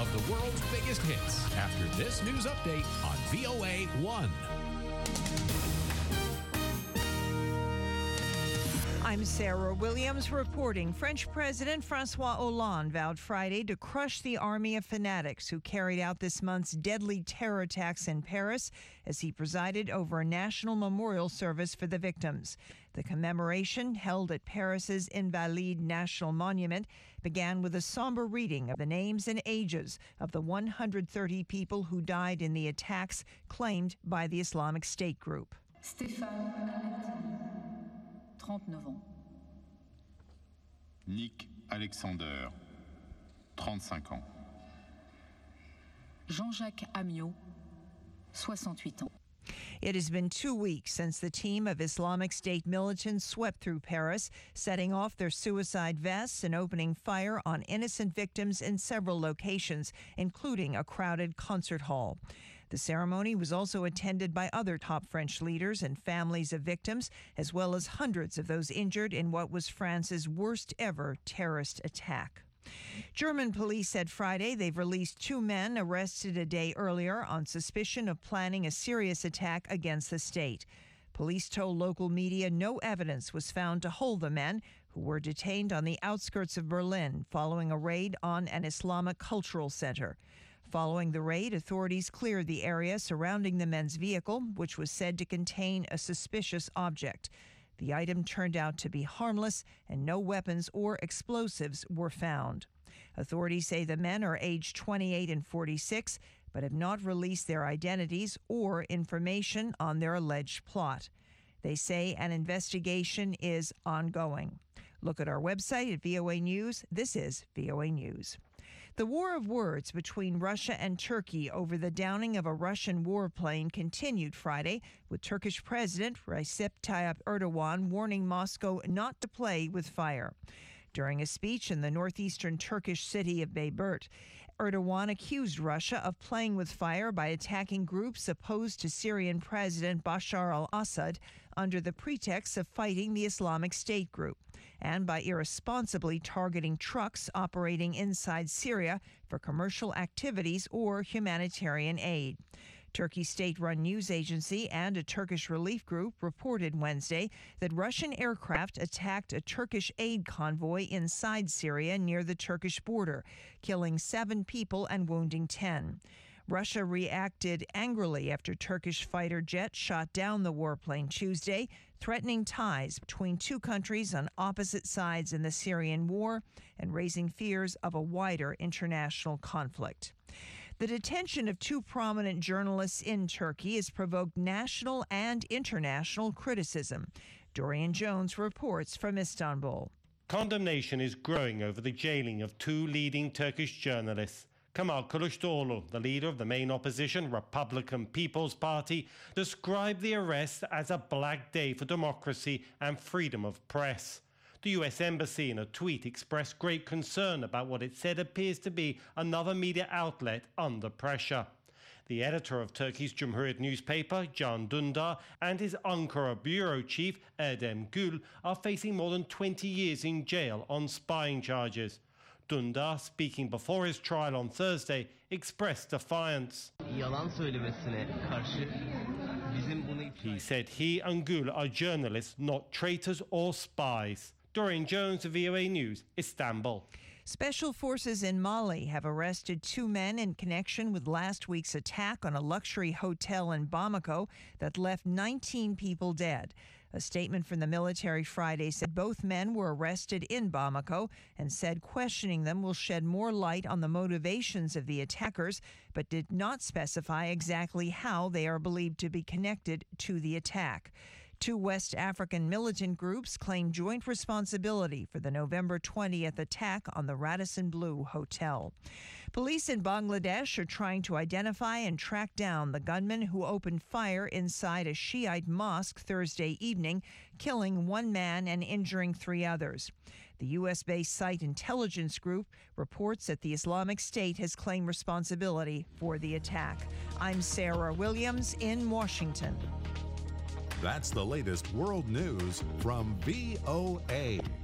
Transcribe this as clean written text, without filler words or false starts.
of the world's biggest hits after this news update on VOA 1. I'm Sarah Williams reporting. French President François Hollande vowed Friday to crush the army of fanatics who carried out this month's deadly terror attacks in Paris as he presided over a national memorial service for the victims. The commemoration, held at Paris's Invalides National Monument, began with a somber reading of the names and ages of the 130 people who died in the attacks claimed by the Islamic State group. Stéphane Alati, 39 ans. Nick Alexander, 35 ans. Jean-Jacques Amiot, 68 ans. It has been 2 weeks since the team of Islamic State militants swept through Paris, setting off their suicide vests and opening fire on innocent victims in several locations, including a crowded concert hall. The ceremony was also attended by other top French leaders and families of victims, as well as hundreds of those injured in what was France's worst ever terrorist attack. German police said Friday they've released 2 men arrested a day earlier on suspicion of planning a serious attack against the state. Police told local media no evidence was found to hold the men, who were detained on the outskirts of Berlin following a raid on an Islamic cultural center. Following the raid, authorities cleared the area surrounding the men's vehicle, which was said to contain a suspicious object. The item turned out to be harmless, and no weapons or explosives were found. Authorities say the men are aged 28 and 46, but have not released their identities or information on their alleged plot. They say an investigation is ongoing. Look at our website at VOA News. This is VOA News. The war of words between Russia and Turkey over the downing of a Russian warplane continued Friday, with Turkish President Recep Tayyip Erdogan warning Moscow not to play with fire. During a speech in the northeastern Turkish city of Bayburt, Erdogan accused Russia of playing with fire by attacking groups opposed to Syrian President Bashar al-Assad under the pretext of fighting the Islamic State group, and by irresponsibly targeting trucks operating inside Syria for commercial activities or humanitarian aid. Turkey's state-run news agency and a Turkish relief group reported Wednesday that Russian aircraft attacked a Turkish aid convoy inside Syria near the Turkish border, killing 7 people and wounding 10. Russia reacted angrily after Turkish fighter jets shot down the warplane Tuesday, threatening ties between 2 countries on opposite sides in the Syrian war and raising fears of a wider international conflict. The detention of 2 prominent journalists in Turkey has provoked national and international criticism. Dorian Jones reports from Istanbul. Condemnation is growing over the jailing of 2 leading Turkish journalists. Kemal Kılıçdaroğlu, the leader of the main opposition Republican People's Party, described the arrest as a black day for democracy and freedom of press. The US Embassy in a tweet expressed great concern about what it said appears to be another media outlet under pressure. The editor of Turkey's Cumhuriyet newspaper, Can Dündar, and his Ankara bureau chief, Erdem Gül, are facing more than 20 years in jail on spying charges. Dündar, speaking before his trial on Thursday, expressed defiance. He said he and Gül are journalists, not traitors or spies. Dorian Jones, VOA News, Istanbul. Special forces in Mali have arrested 2 men in connection with last week's attack on a luxury hotel in Bamako that left 19 people dead. A statement from the military Friday said both men were arrested in Bamako and said questioning them will shed more light on the motivations of the attackers, but did not specify exactly how they are believed to be connected to the attack. 2 West African militant groups claim joint responsibility for the November 20th attack on the Radisson Blu Hotel. Police in Bangladesh are trying to identify and track down the gunman who opened fire inside a Shiite mosque Thursday evening, killing 1 man and injuring 3 others. The U.S.-based Site Intelligence Group reports that the Islamic State has claimed responsibility for the attack. I'm Sarah Williams in Washington. That's the latest world news from VOA.